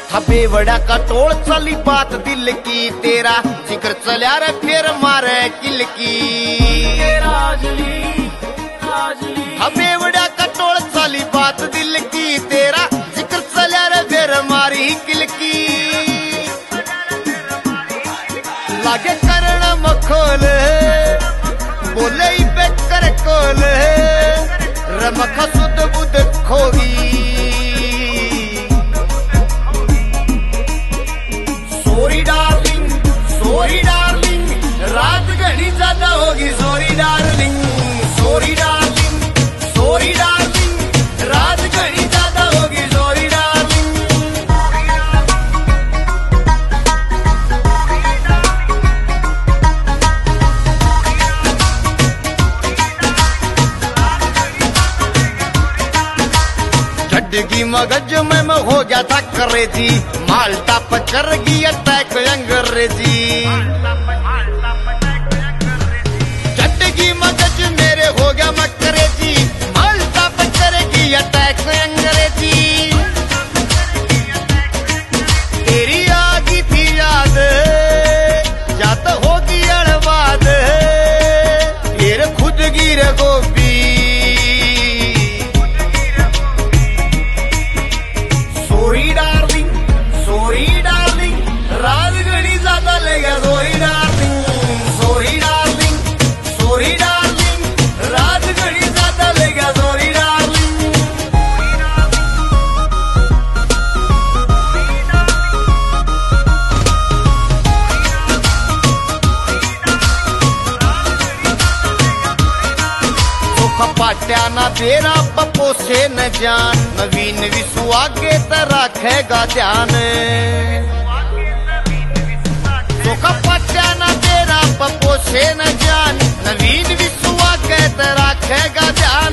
थबे बड़ा कटोल चली बात दिल की, तेरा जिक्र चल्या रे फिर मारे किल की। थबे बड़ा कटोल चली बात दिल की, तेरा जिक्र चल्या रे फिर मारी किल की। लागे करण मखोल बोले पे कर कोल, रमख सुध बुध खोगी। सॉरी डार्लिंग रात घनी ज्यादा होगी। सॉरी डार्लिंग रात घनी ज्यादा होगी। Sorry darling. झटकी मगज में मैं हो गया था करेजी, माल्टा पकड़ गया अटैक अंग्रेजी। झटकी मगज मेरे हो गया मैं करेजी, माल्टा पकड़ गया अटैक अंग्रेजी। तेरी आगी थी याद या तो होगी अड़वाद, फिर खुद गिर गोभी। सॉरी डार्लिंग रात घनी ज्यादा लेगा। सॉरी डार्लिंग रात घनी ज्यादा लेगा। Sorry darling. पाट्या ना तेरा पप्पो से न जान, नवीन विश्व आगे त रखेगा ध्यान। पाट्या ना तेरा पप्पो से न जान, नवीन विश्व आगे त रखेगा ध्यान।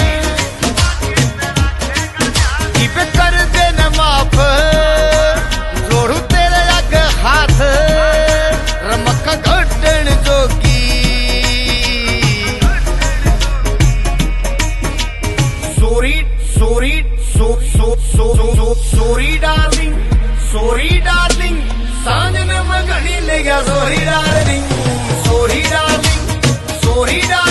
कर देना माफ जोड़ू तेरे आगे हाथ, रमक घटन जोगी। सॉरी डार्लिंग सांझ न मगनी लेगा। Sorry darling.